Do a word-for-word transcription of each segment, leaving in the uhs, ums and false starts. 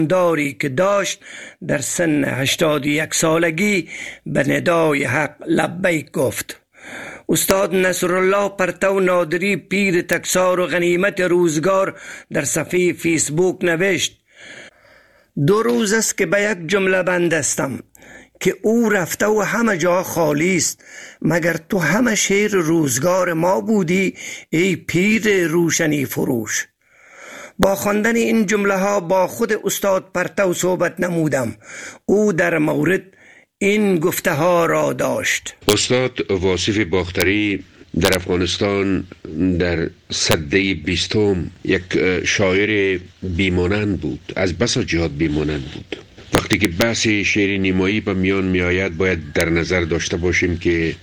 داری که داشت در سن هشتاد و یک سالگی به ندای حق لبیک گفت. استاد نصرالله پرتو نادری پیر تکسار و غنیمت روزگار در صفحه فیسبوک نوشت: دو روز است که به یک جمله بند هستم که او رفته و همه جا خالی است، مگر تو همه شیر روزگار ما بودی ای پیر روشنی فروش. با خواندن این جمله ها با خود استاد پرتو صحبت نمودم. او در مورد این گفته ها را داشت. استاد واصف باختری در افغانستان در سده بیستم یک شاعر بیمانند بود، از بسا جهات بیمانند بود. وقتی که بحث شعر نیمایی به میان می آید باید در نظر داشته باشیم که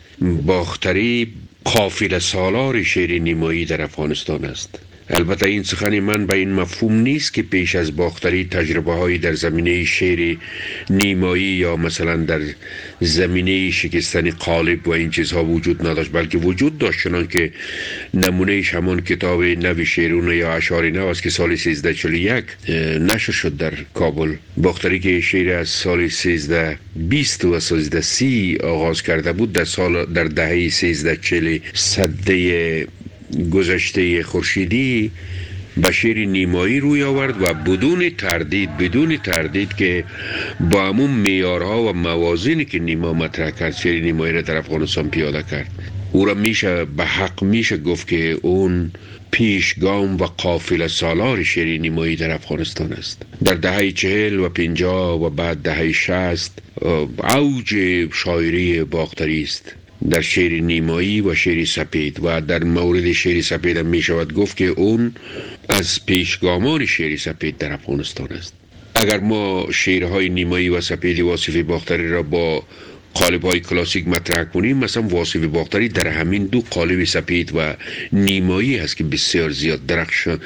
باختری قافله سالار شعر نیمایی در افغانستان است. البته این سخن من به این مفهوم نیست که پیش از باختری تجربه هایی در زمینه شعر نیمایی یا مثلا در زمینه شکستن قالب و این چیزها وجود نداشت، بلکه وجود داشت، چنان که نمونهش همان کتاب نو شیرون یا اشعار نو است که سال سیزده چهل و یک نشر شد در کابل. باختری که شعر از سال سیزده بیست و سیزده سی آغاز کرده بود، در سال در دهه سیزده چهل سده گذشته خورشیدی به شعر نیمایی روی آورد و بدون تردید بدون تردید که با همون معیارها و موازینی که نیما مطرح کرد شعر نیمایی را در افغانستان پیاده کرد. او را میشه به حق میشه گفت که اون پیشگام و قافله سالار شعر نیمایی در افغانستان است. در دهه چهل و پنجاه و بعد دهه شصت اوج شاعری باختری است در شعر نیمایی و شعر سپید، و در مورد شعر سپید هم می شود گفت که اون از پیشگامان شعر سپید در افغانستان است. اگر ما شعرهای نیمایی و سپید واصف باختری را با قالب‌های کلاسیک مطرح کنیم، مثلا واصف باختری در همین دو قالب سپید و نیمایی است که بسیار زیاد درخشان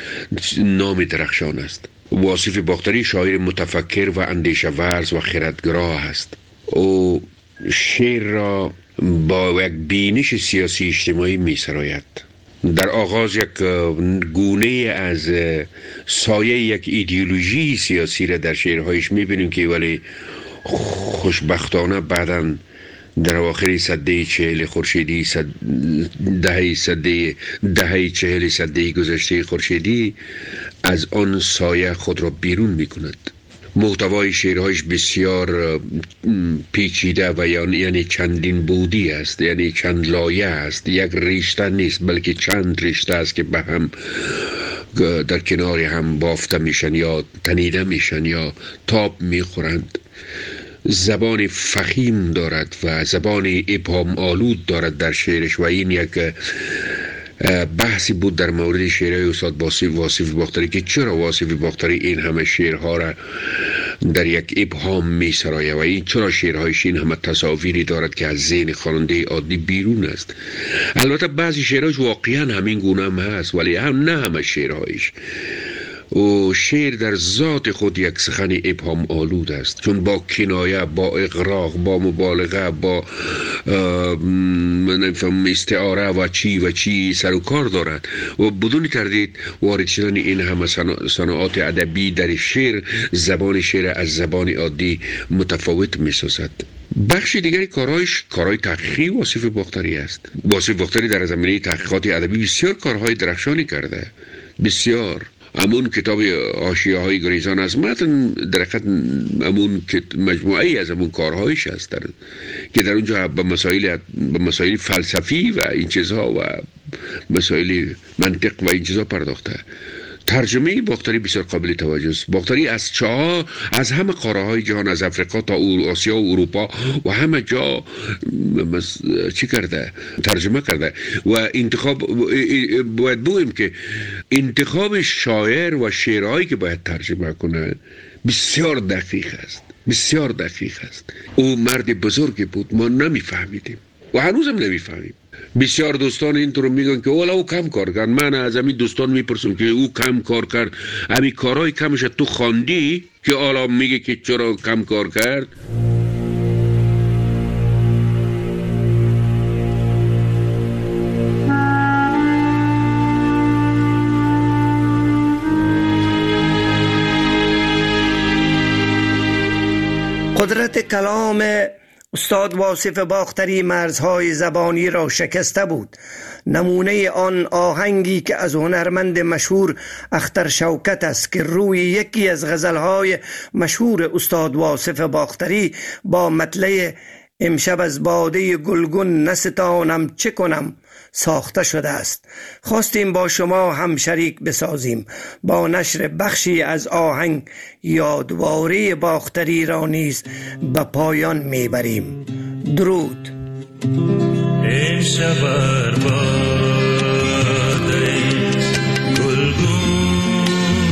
نام درخشان است. واصف باختری شاعر متفکر و اندیشه ورز و خردگراه است. او شعر را با یک بینش سیاسی اجتماعی می سراید. در آغاز یک گونه از سایه یک ایدئولوژی سیاسی را در شعرهایش می بینیم که ولی خوشبختانه بعداً در آخر سده چهل خورشیدی صد دهه سده دهه چهل سده گذشته خورشیدی از آن سایه خود را بیرون می کند. محتوای شعرهایش بسیار پیچیده و یعنی چندین بودی است، یعنی چند لایه است، یک رشته نیست بلکه چند رشته است که به هم در کنار هم بافته میشن یا تنیده میشن یا تاب میخورند. زبان فخیم دارد و زبان ابهام آلود دارد در شعرش و این یک بحثی بود در مورد شعرهای استاد واصف باختری که چرا واصف باختری این همه شعرها را در یک ابهام می سرایه و این چرا شعرهایش این همه تصاویری دارد که از ذهن خواننده عادی بیرون است. البته بعضی شعرهایش واقعا همین گونه هم هست ولی هم نه همه شعرهایش. و شعر در ذات خود یک سخن ابهام آلود است، چون با کنایه، با اغراق، با مبالغه، با استعاره و چی و چی سر و کار دارد و بدون تردید وارد شدن این همه صناعات ادبی در شعر زبان شعر از زبان عادی متفاوت می سازد. بخش دیگری کارهایش کارهای تحقیقی واصف باختری است. واصف باختری در زمینه تحقیقات ادبی بسیار کارهای درخشانی کرده، بسیار. همون کتاب حاشیه های گریزان از متن در حقیقت همون مجموعه ای از همون کارهایش هست در که در اونجا به مسائل به مسائل فلسفی و این چیزها و مسائل منطق و این چیزها پرداخته. ترجمه باختری بسیار قابل توجه است. باختری از چه از همه قاره های جهان، از افریقا تا آسیا و اروپا و همه جا چی کرده؟ ترجمه کرده و انتخاب باید بگوییم که انتخاب شاعر و شعرهایی که باید ترجمه کنه بسیار دقیق است، بسیار دقیق است. او مرد بزرگی بود، ما نمیفهمیدیم و هنوزم نمیفهمیم. بسیار دوستان اینطور میگن که والا او کم کار کرد. من از همین دوستان میپرسم که او کم کار کرد، همین کارهای کمش تو خواندی که حالا میگه که چرا کم کار کرد؟ قدرت کلام استاد واصف باختری مرزهای زبانی را شکسته بود. نمونه آن آهنگی که از هنرمند مشهور اختر شوکت است که روی یکی از غزلهای مشهور استاد واصف باختری با مطلع امشب از باده گلگون نستانم چه کنم ساخته شده است. خواستیم با شما هم شریک بسازیم، با نشر بخشی از آهنگ یادواری باختری را نیز به پایان میبریم. درود. امشب بر باده گلگون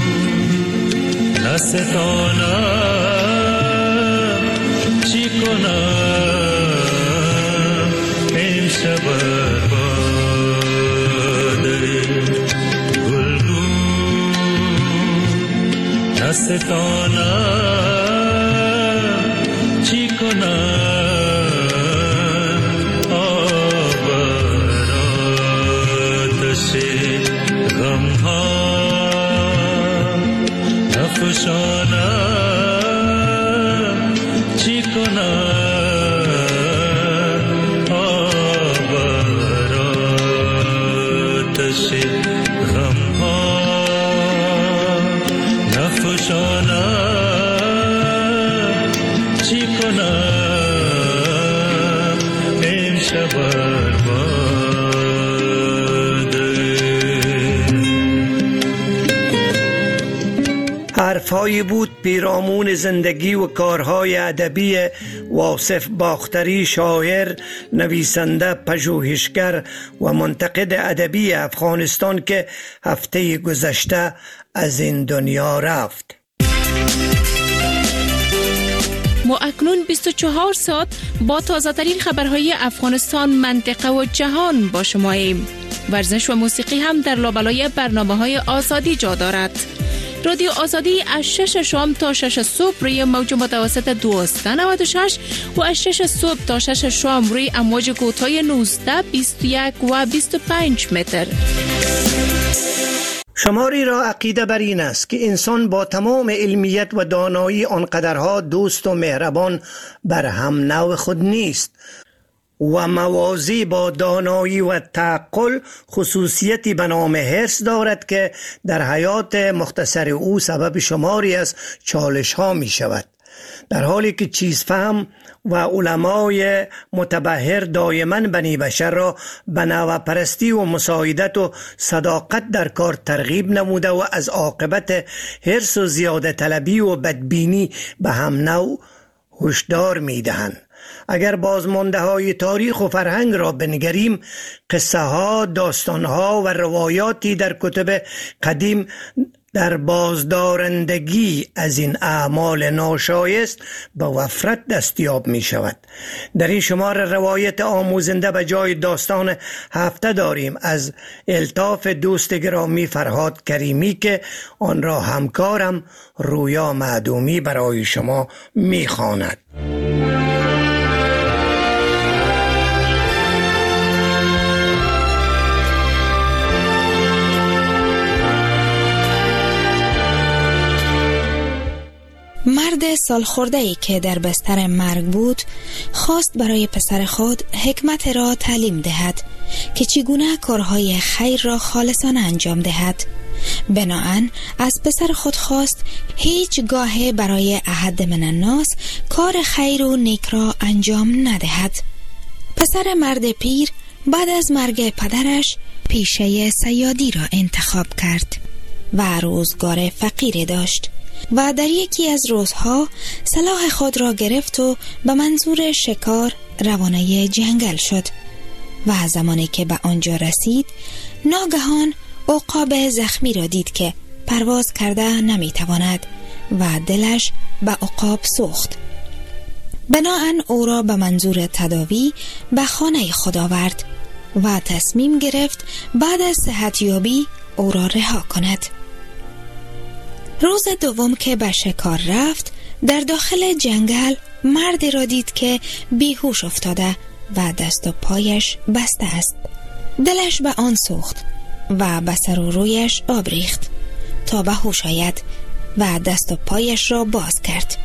نستانم چی کنم، امشب بر باده گلگون نستانم چی کنم، آب آتش غم ها نفشانم چی کنم، آب آتش غم ها نفشانم چی کنم، امشب بر حرفهایی بود پیرامون زندگی و کارهای ادبی واصف باختری، شاعر، نویسنده، پژوهشگر و منتقد ادبی افغانستان که هفته گذشته از این دنیا رفت. ما اکنون بیست و چهار ساعت با تازه ترین خبرهای افغانستان، منطقه و جهان با شماییم. ورزش و موسیقی هم در لابلای برنامه‌های آزادی جا دارد. رادیو آزادی از شش شام تا شش صبح روی موج متوسط دویست و نود و شش و از شش صبح تا شش شام روی امواج کوتاه نوزده، بیست و یک و بیست و پنج متر. شماری را عقیده بر این است که انسان با تمام علمیت و دانایی آنقدرها دوست و مهربان بر هم نوع خود نیست و موازی با دانایی و تعقل خصوصیتی به نام حرص دارد که در حیات مختصر او سبب شماری از چالش ها می شود، در حالی که چیز فهم و علمای متبحر دائما بنی بشر را به نوع پرستی و مساعدت و صداقت در کار ترغیب نموده و از عاقبت حرص و زیاده طلبی و بدبینی به هم نوع هشدار می دهند. اگر بازمانده های تاریخ و فرهنگ را بنگریم، قصه ها، داستان ها و روایاتی در کتب قدیم در بازدارندگی از این اعمال ناشایست به وفرت دستیاب می شود. در این شماره روایت آموزنده به جای داستان هفته داریم از الطاف دوست گرامی فرهاد کریمی که آن را همکارم رویا معدومی برای شما می خواند. مرد سالخورده‌ای که در بستر مرگ بود خواست برای پسر خود حکمت را تعلیم دهد که چگونه کارهای خیر را خالصانه انجام دهد. بناهن از پسر خود خواست هیچ گاه برای احد من الناس کار خیر و نیک را انجام ندهد. پسر مرد پیر بعد از مرگ پدرش پیشه صیادی را انتخاب کرد و روزگار فقیری داشت و در یکی از روزها سلاح خود را گرفت و به منظور شکار روانه جنگل شد و زمانی که به آنجا رسید ناگهان عقاب زخمی را دید که پرواز کرده نمیتواند و دلش به عقاب سوخت. بناهن او را به منظور تداوی به خانه خود آورد و تصمیم گرفت بعد از صحتیابی او را رها کند. روز دوم که به شکار رفت در داخل جنگل مردی را دید که بیهوش افتاده و دست و پایش بسته است. دلش به آن سوخت و به سر و رویش آب ریخت تا به هوش آید و دست و پایش را باز کرد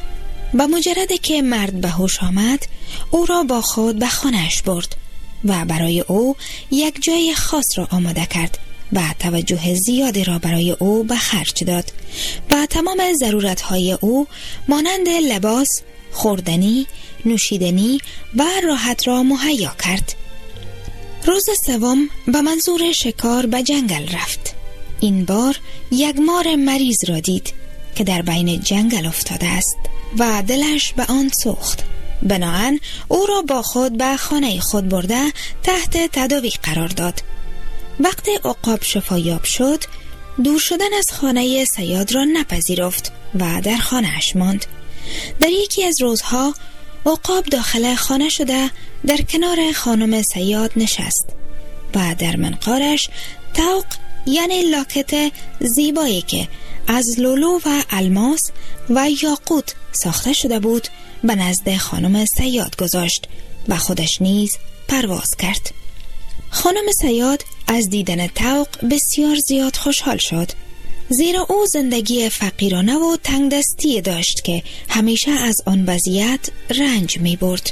با مجرد که مرد به هوش آمد، او را با خود به خانه‌اش برد و برای او یک جای خاص را آماده کرد و توجه زیادی را برای او به خرج داد و تمام ضرورت‌های او مانند لباس، خوردنی، نوشیدنی و راحت را مهیا کرد. روز سوم به منظور شکار به جنگل رفت. این بار یک مار مریض را دید که در بین جنگل افتاده است و دلش به آن سوخت. بناهن او را با خود به خانه خود برده تحت تداوی قرار داد. وقتی عقاب شفایاب شد، دور شدن از خانه صیاد را نپذیرفت و در خانه‌اش ماند. در یکی از روزها عقاب داخل خانه شده در کنار خانم صیاد نشست و در منقارش طوق یعنی لاکت زیبایی که از لولو و الماس و یاقوت ساخته شده بود به نزد خانم صیاد گذاشت و خودش نیز پرواز کرد. خانم صیاد از دیدن طوق بسیار زیاد خوشحال شد، زیرا او زندگی فقیرانه و تنگ دستی داشت که همیشه از آن وضعیت رنج می برد.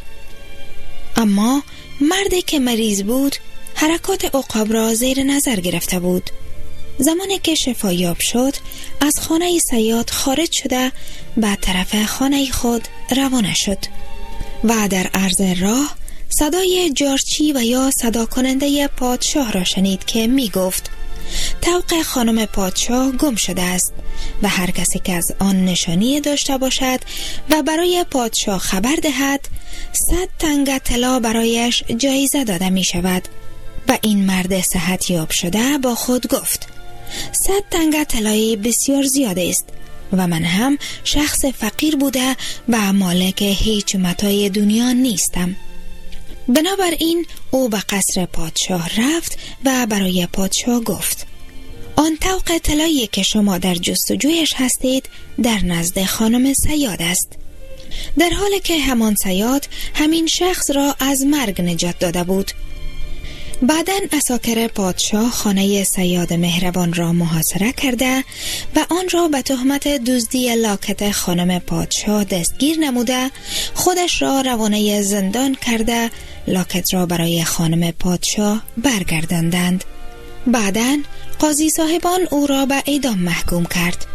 اما مردی که مریض بود حرکات عقاب را زیر نظر گرفته بود. زمانی که شفایاب شد از خانه صیاد خارج شده به طرف خانه خود روانه شد و در عرض راه صدای جارچی و یا صدا کننده پادشاه را شنید که می گفت طوق خانم پادشاه گم شده است و هر کسی که از آن نشانی داشته باشد و برای پادشاه خبر دهد صد تنگ طلا برایش جایزه داده می شود. و این مرد صحت یاب شده با خود گفت صد تنگ طلای بسیار زیاده است و من هم شخص فقیر بوده و مالک هیچ متاع دنیا نیستم. بنابراین او به قصر پادشاه رفت و برای پادشاه گفت آن طوق طلایی که شما در جستجویش هستید در نزد خانم صیاد است، در حالی که همان صیاد همین شخص را از مرگ نجات داده بود. بعداً عساکر پادشاه خانه صیاد مهربان را محاصره کرده و آن را به تهمت دزدی لاکت خانم پادشاه دستگیر نموده خودش را روانه زندان کرده لاکت را برای خانم پادشاه برگرداندند. بعداً قاضی صاحبان او را به اعدام محکوم کرد.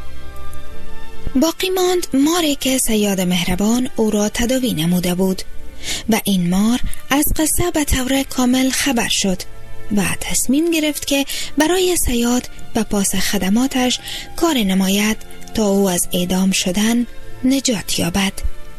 باقی ماند ماری که صیاد مهربان او را تداوی نموده بود و این مار از قصه به طور کامل خبر شد و تصمیم گرفت که برای صیاد و پاس خدماتش کار نماید تا او از اعدام شدن نجات یابد.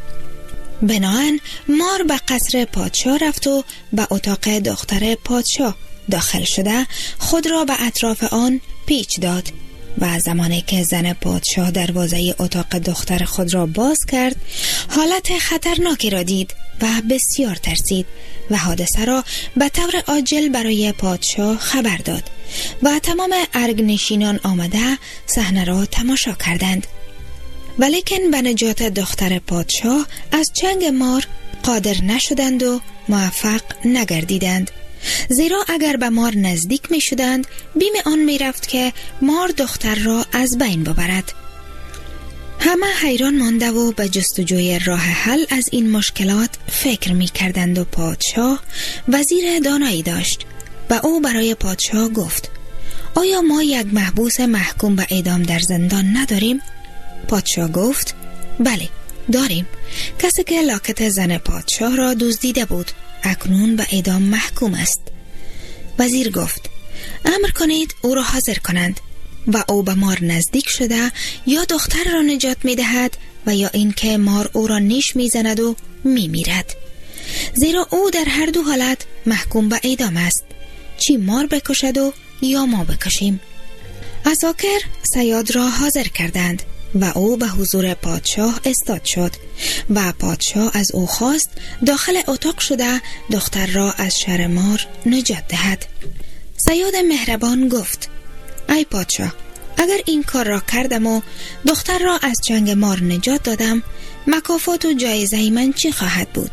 بناهن مار به قصر پادشاه رفت و به اتاق دختر پادشاه داخل شده خود را به اطراف آن پیچ داد و زمانی که زن پادشاه دروازه اتاق دختر خود را باز کرد حالت خطرناکی را دید و بسیار ترسید و حادثه را به طور عاجل برای پادشاه خبر داد و تمام ارگنشینان آمده صحنه را تماشا کردند. ولیکن به نجات دختر پادشاه از چنگ مار قادر نشدند و موفق نگردیدند، زیرا اگر به مار نزدیک می شدند بیم آن می رفت که مار دختر را از بین ببرد. همه حیران مانده و به جستجوی راه حل از این مشکلات فکر می کردند و پادشاه وزیر دانایی داشت و او برای پادشاه گفت آیا ما یک محبوس محکوم به اعدام در زندان نداریم؟ پادشاه گفت بله داریم، کسی که لاکت زن پادشاه را دزدیده بود اکنون به اعدام محکوم است. وزیر گفت امر کنید او را حاضر کنند و او به مار نزدیک شده یا دختر را نجات می دهد و یا اینکه مار او را نیش می زند و می میرد، زیرا او در هر دو حالت محکوم به اعدام است، چی مار بکشد و یا ما بکشیم. عساکر صیاد را حاضر کردند و او به حضور پادشاه استاد شد و پادشاه از او خواست داخل اتاق شده دختر را از شر مار نجات دهد. صیاد مهربان گفت ای پادشاه، اگر این کار را کردم و دختر را از چنگ مار نجات دادم مکافات و جایزه من چی خواهد بود؟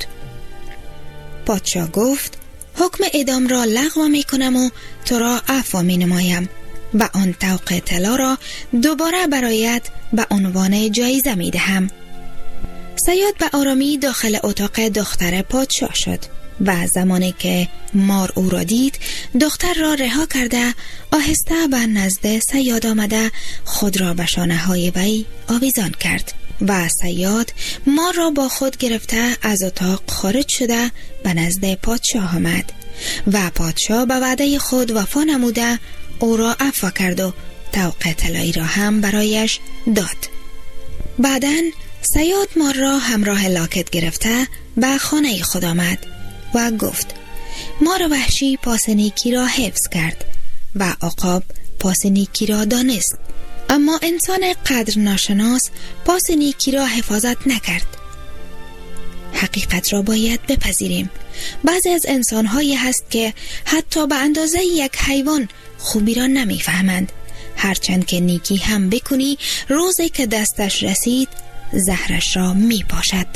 پادشاه گفت حکم اعدام را لغو می کنم و تو را عفو می نمایم و آن طوق طلا را دوباره برایت به عنوان جایزه می دهم. صیاد به آرامی داخل اتاق دختر پادشاه شد و زمانی که مار او را دید دختر را رها کرده آهسته به نزد صیاد آمده خود را به شانه های وی آویزان کرد و صیاد مار را با خود گرفته از اتاق خارج شده به نزد پادشاه آمد و پادشاه به وعده خود وفا نموده او را عفو کرد و طوق طلایی را هم برایش داد. بعداً صیاد مار را همراه لاکت گرفته به خانه خود آمد و گفت مار وحشی پاس نیکی را حفظ کرد و عقاب پاس نیکی را دانست، اما انسان قدر ناشناس پاس نیکی را حفاظت نکرد. حقیقت را باید بپذیریم. بعضی از انسان‌هایی هست که حتی به اندازه یک حیوان خوبی را نمی‌فهمند. هرچند که نیکی هم بکنی روزی که دستش رسید زهرش را می‌پاشد.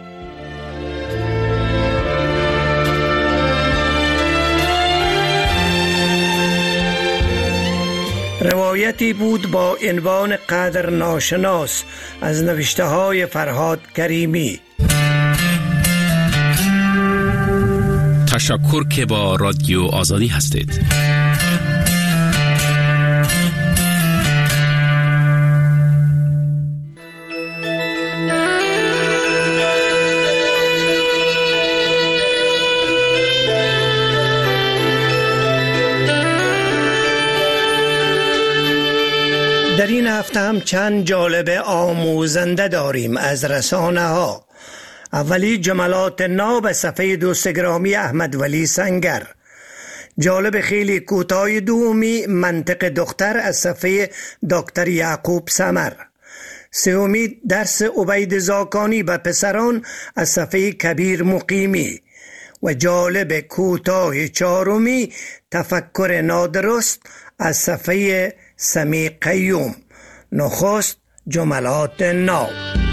روایتی بود با عنوان قدر ناشناس از نوشته های فرهاد کریمی. تشکر که با رادیو آزادی هستید. در این هفته هم چند جالب آموزنده داریم از رسانه ها. اولی جملات ناب صفحه دوست گرامی احمد ولی سنگر. جالب خیلی کوتاه دومی منطق دختر از صفحه دکتر یعقوب سمر. سومی درس عبید زاکانی به پسران از صفحه کبیر مقیمی. و جالب کوتاه چهارمی تفکر نادرست از صفحه سمی قیوم. نخست جملات ناب.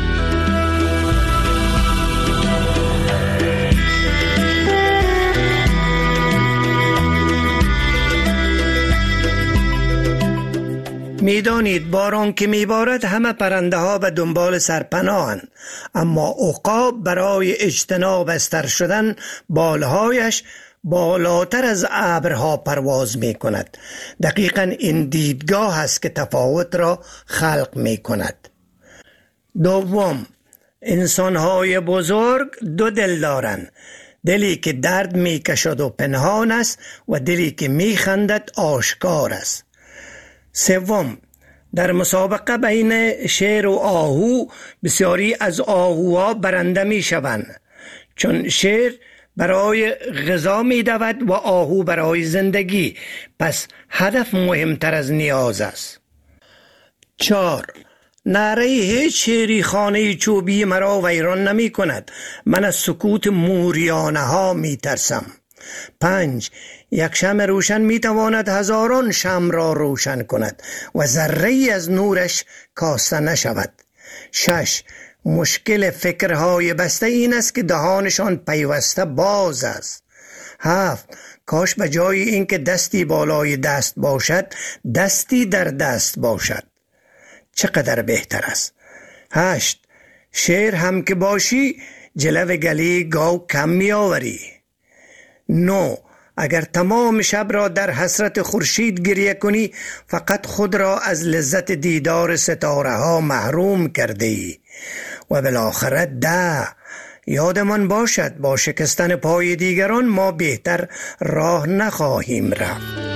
میدانید باران که میبارد همه پرنده ها به دنبال سرپناهند، اما عقاب برای اجتناب از تر شدن بالهایش بالاتر از ابرها پرواز می کند. دقیقاً این دیدگاه است که تفاوت را خلق می کند. دوم، انسان‌های بزرگ دو دل دارند، دلی که درد می کشد و پنهان است و دلی که می خندد آشکار است. سوم، در مسابقه بین شیر و آهو بسیاری از آهوها برنده می شوند، چون شیر برای غذا می دود و آهو برای زندگی، پس هدف مهمتر از نیاز است. چهار، نعره هیچ شیری خانه چوبی مرا ویران نمی کند، من از سکوت موریانه ها می ترسم. پنج، یک شمع روشن می تواند هزاران شمع را روشن کند و ذره‌ای از نورش کاسته نشود. شش، مشکل فکرهای بسته این است که دهانشان پیوسته باز است. هفت، کاش به جای اینکه دستی بالای دست باشد دستی در دست باشد. چقدر بهتر است. هشت، شیر هم که باشی جلو گلی گاو کم می آوری. نو، اگر تمام شب را در حسرت خورشید گریه کنی فقط خود را از لذت دیدار ستاره ها محروم کرده ای. و بالاخره ده، یادمان باشد با شکستن پای دیگران ما بهتر راه نخواهیم رفت.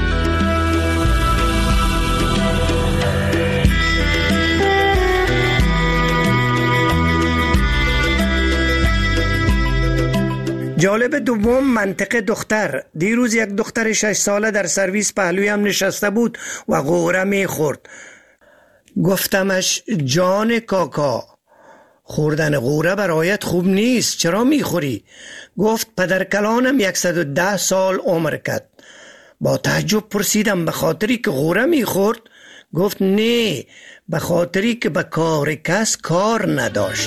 جالب دوم منطق دختر. دیروز یک دختر شش ساله در سرویس پهلویم نشسته بود و غوره می خورد. گفتمش جان کاکا، خوردن غوره برایت خوب نیست، چرا می خوری؟ گفت پدر کلانم صد و ده سال عمر کرد. با تعجب پرسیدم به خاطری که غوره می خورد؟ گفت نه، به خاطری که به کار کس کار نداشت.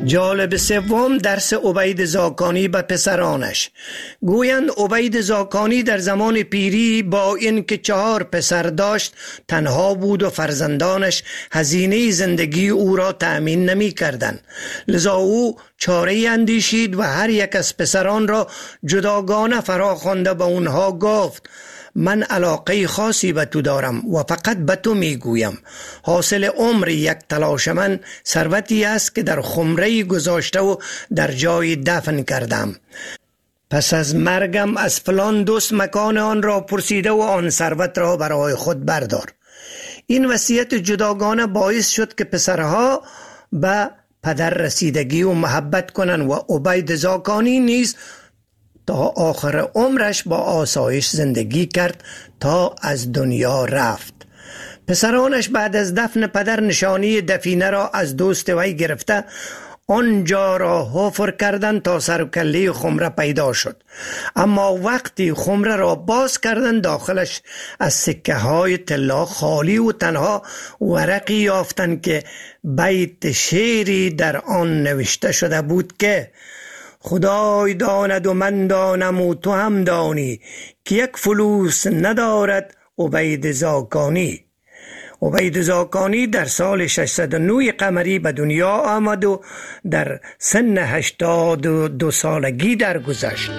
جالب سوم درس عبید زاکانی به پسرانش. گویند عبید زاکانی در زمان پیری با اینکه چهار پسر داشت تنها بود و فرزندانش هزینه زندگی او را تأمین نمی کردند. لذا او چاره اندیشید و هر یک از پسران را جداگانه فراخوانده به اونها گفت: من علاقه خاصی به تو دارم و فقط به تو میگویم. حاصل عمر یک تلاش من ثروتی است که در خمره گذاشته و در جای دفن کردم. پس از مرگم از فلان دوست مکان آن را پرسیده و آن ثروت را برای خود بردار. این وصیت جداگانه باعث شد که پسرها به پدر رسیدگی و محبت کنند و عبید زاکانی نیز تا آخر عمرش با آسایش زندگی کرد تا از دنیا رفت. پسرانش بعد از دفن پدر نشانی دفینه را از دوست وی گرفته آنجا را حفر کردند تا سر و کله خمره پیدا شد. اما وقتی خمره را باز کردند داخلش از سکه های طلا خالی و تنها ورقی یافتند که بیت شعری در آن نوشته شده بود که: خدای داند و من دانم و تو هم دانی که یک فلوس ندارد عبید زاکانی. عبید زاکانی در سال ششصد و نه قمری به دنیا آمد و در سن هشتاد و دو سالگی درگذشت.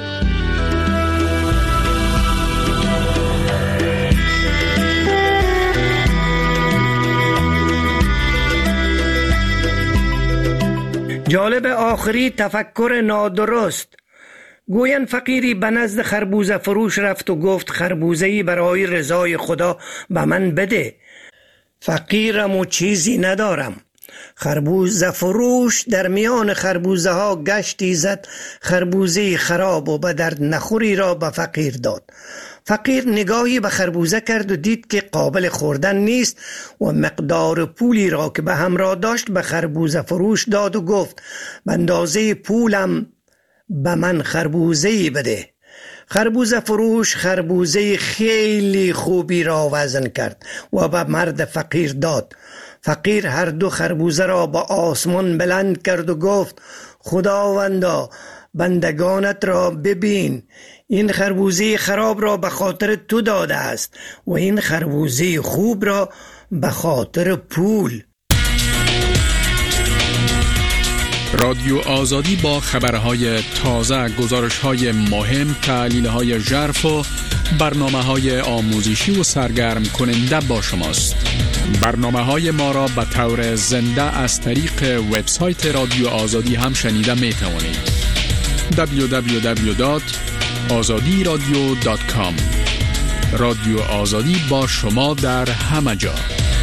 جالب آخری تفکر نادرست. گویند فقیری به نزد خربوزه فروش رفت و گفت: خربوزه‌ای برای رضای خدا به من بده، فقیرم و چیزی ندارم. خربوزه فروش در میان خربوزه ها گشتی زد، خربوزه خراب و به درد نخوری را به فقیر داد. فقیر نگاهی به خربوزه کرد و دید که قابل خوردن نیست و مقدار پولی را که به همراه داشت به خربوزه فروش داد و گفت: به اندازه پولم به من خربوزه‌ای بده. خربوزه فروش خربوزه خیلی خوبی را وزن کرد و به مرد فقیر داد. فقیر هر دو خربوزه را به آسمان بلند کرد و گفت: خداوندا، بندگانت را ببین، این خربوزه خراب را به خاطر تو داده است و این خربوزه خوب را به خاطر پول. رادیو آزادی با خبرهای تازه، گزارشهای مهم، تحلیلهای ژرف و برنامه‌های آموزشی و سرگرم کننده با شماست. برنامه‌های ما را به طور زنده از طریق وبسایت رادیو آزادی هم شنیده می توانید. دبلیو دبلیو دبلیو دات آزادی رادیو دات کام. رادیو آزادی با شما در همه جا.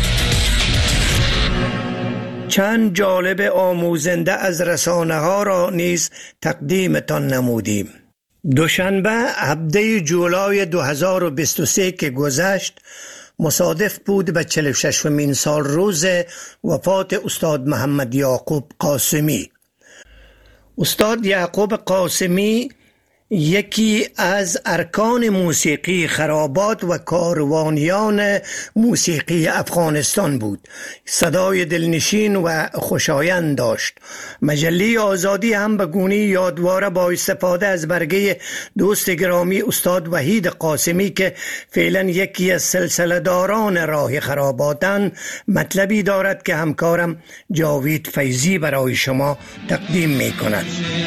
چند جالب آموزنده از رسانه ها را نیز تقدیمتان نمودیم. دوشنبه هفده جولای دو هزار و بیست و سه که گذشت مصادف بود به چهل و ششمین سال روز وفات استاد محمد یعقوب قاسمی. استاد یعقوب قاسمی یکی از ارکان موسیقی خرابات و کاروانیان موسیقی افغانستان بود. صدای دلنشین و خوشایند داشت. مجله آزادی هم به گونه یادواره با استفاده از برگه دوست گرامی استاد وحید قاسمی که فعلا یکی از سلسله داران راه خراباتن مطلبی دارد که همکارم جاوید فیضی برای شما تقدیم می کند.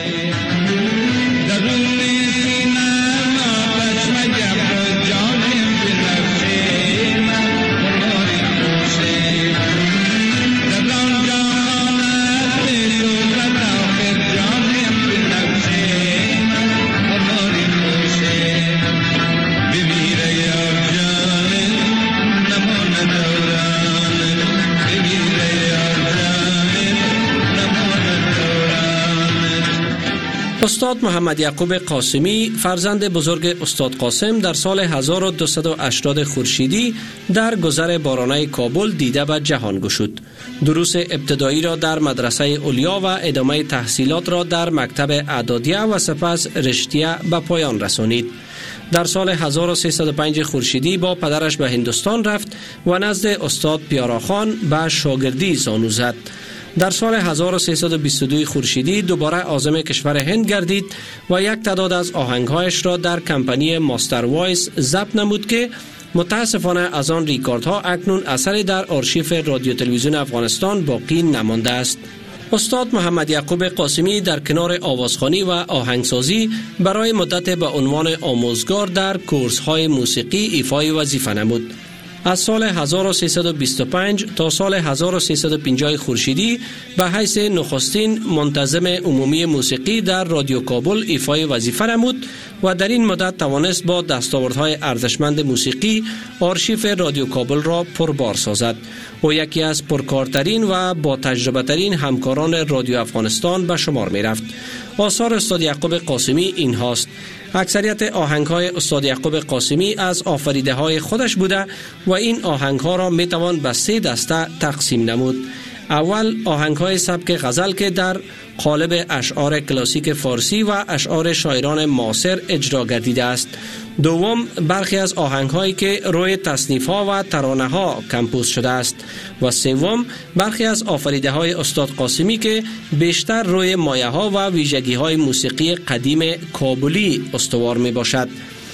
استاد محمد یعقوب قاسمی فرزند بزرگ استاد قاسم در سال هزار و دویست و هشتاد خورشیدی در گذر بارانه کابل دیده به جهان گشود. دروس ابتدایی را در مدرسه علیا و ادامه تحصیلات را در مکتب اعدادیه و سپس رشتیه به پایان رسانید. در سال هزار و سیصد و پنج خورشیدی با پدرش به هندوستان رفت و نزد استاد پیاراخان به شاگردی زانو زد. در سال هزار و سیصد و بیست و دو خورشیدی دوباره عازم کشور هند گردید و یک تعداد از آهنگهایش را در کمپانی ماستر وایس ضبط نمود که متاسفانه از آن ریکاردها اکنون اثری در آرشیف رادیو تلویزیون افغانستان باقی نمانده است. استاد محمد یعقوب قاسمی در کنار آوازخوانی و آهنگسازی برای مدت به عنوان آموزگار در کورس‌های موسیقی ایفای وظیفه نمود. از سال هزار و سیصد و بیست و پنج تا سال هزار و سیصد و پنجاه خورشیدی به حیث نخستین منتظم عمومی موسیقی در رادیو کابل ایفای وظیفه نمود و در این مدت توانست با دستاوردهای ارزشمند موسیقی آرشیف رادیو کابل را پربار سازد. او یکی از پرکارترین و با تجربه ترین همکاران رادیو افغانستان به شمار می رفت. آثار استاد یعقوب قاسمی این هاست: اکثریت آهنگ‌های استاد یعقوب قاسمی از آفریده‌های خودش بوده و این آهنگ‌ها را می‌توان به سه دسته تقسیم نمود. اول آهنگ‌های سبک غزل که در قالب اشعار کلاسیک فارسی و اشعار شاعران معاصر اجرا گردیده است. دوم برخی از آهنگ‌هایی که روی تصنیف‌ها و ترانه‌ها کمپوز شده است و سوم برخی از آفریده‌های استاد قاسمی که بیشتر روی مایه‌ها و ویژگی‌های موسیقی قدیم کابلی استوار می‌باشد.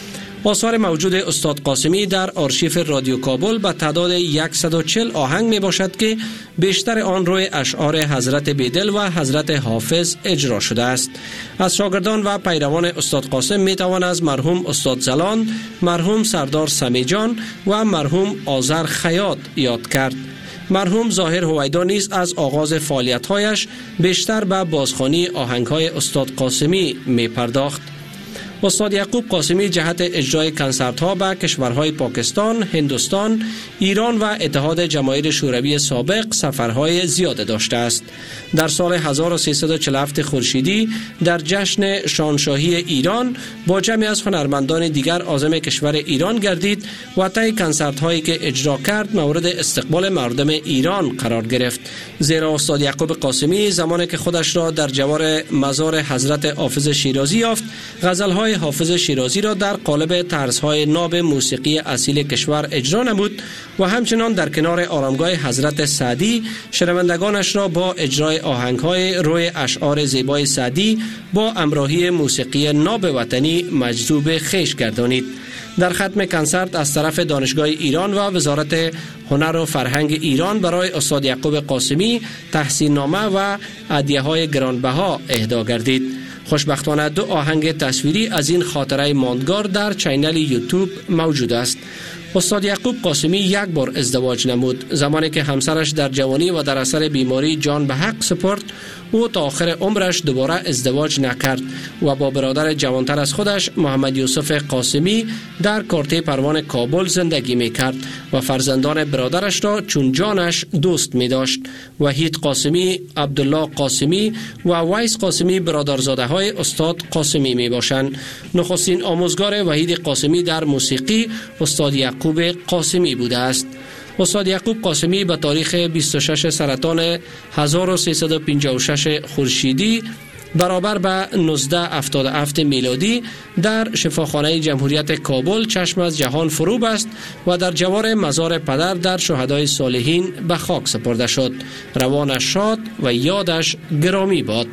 آثار موجود استاد قاسمی در آرشیف رادیو کابل به تعداد صد و چهل آهنگ می باشد که بیشتر آن روی اشعار حضرت بیدل و حضرت حافظ اجرا شده است. از شاگردان و پیروان استاد قاسم می توان از مرحوم استاد زلان، مرحوم سردار سمیجان و مرحوم آذر خیاط یاد کرد. مرحوم ظاهر هویدا نیز از آغاز فعالیت‌هایش بیشتر به بازخوانی آهنگ‌های استاد قاسمی می پرداخت. استاد یعقوب قاسمی جهت اجرای کنسرت‌ها به کشورهای پاکستان، هندوستان، ایران و اتحاد جماهیر شوروی سابق سفرهای زیاده داشته است. در سال هزار و سیصد و چهل و هفت خورشیدی در جشن شاهنشاهی ایران با جمعی از هنرمندان دیگر عازم کشور ایران گردید و طی کنسرت‌هایی که اجرا کرد مورد استقبال مردم ایران قرار گرفت. زیرا استاد یعقوب قاسمی زمانی که خودش را در جوار مزار حضرت حافظ شیرازی یافت، غزل‌های حافظ شیرازی را در قالب طرزهای ناب موسیقی اصیل کشور اجرا نمود و همچنان در کنار آرامگاه حضرت سعدی شنوندگانش را با اجرای آهنگهای روی اشعار زیبای سعدی با همراهی موسیقی ناب وطنی مجذوب خویش گردانید. در ختم کنسرت از طرف دانشگاه ایران و وزارت هنر و فرهنگ ایران برای استاد یعقوب قاسمی تحسین نامه و هدیه‌های گرانبها اهدا گردید. خوشبختانه دو آهنگ تصویری از این خاطره ماندگار در چینل یوتیوب موجود است. استاد یعقوب قاسمی یک بار ازدواج نمود. زمانی که همسرش در جوانی و در اثر بیماری جان به حق سپرد، او تا آخر عمرش دوباره ازدواج نکرد و با برادر جوانتر از خودش محمد یوسف قاسمی در کارته پروان کابل زندگی می کرد و فرزندان برادرش را چون جانش دوست می داشت. وحید قاسمی، عبدالله قاسمی و ویس قاسمی برادرزاده های استاد قاسمی می باشند. نخستین آموزگار وحید قاسمی در موسیقی استاد یعقوب قاسمی بوده است. استاد یعقوب قاسمی به تاریخ بیست و شش سرطان هزار و سیصد و پنجاه و شش خورشیدی برابر به نوزده هفتاد و هفت میلادی در شفاخانه جمهوریت کابل چشم از جهان فرو بست و در جوار مزار پدر در شهدای صالحین به خاک سپرده شد. روانش شاد و یادش گرامی باد.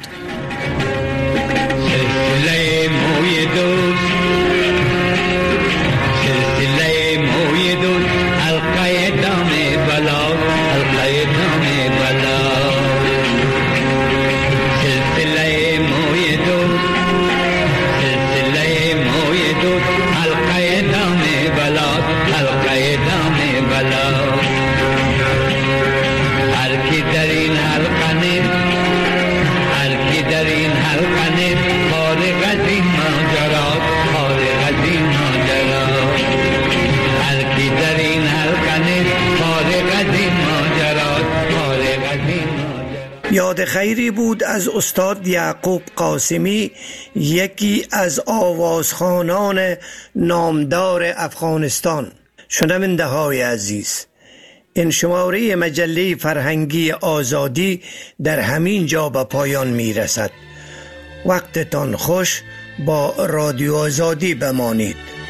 یاد خیری بود از استاد یعقوب قاسمی، یکی از آوازخوانان نامدار افغانستان. شنونده های عزیز، این شماره مجله فرهنگی آزادی در همین جا به پایان می رسد. وقتتان خوش، با رادیو آزادی بمانید.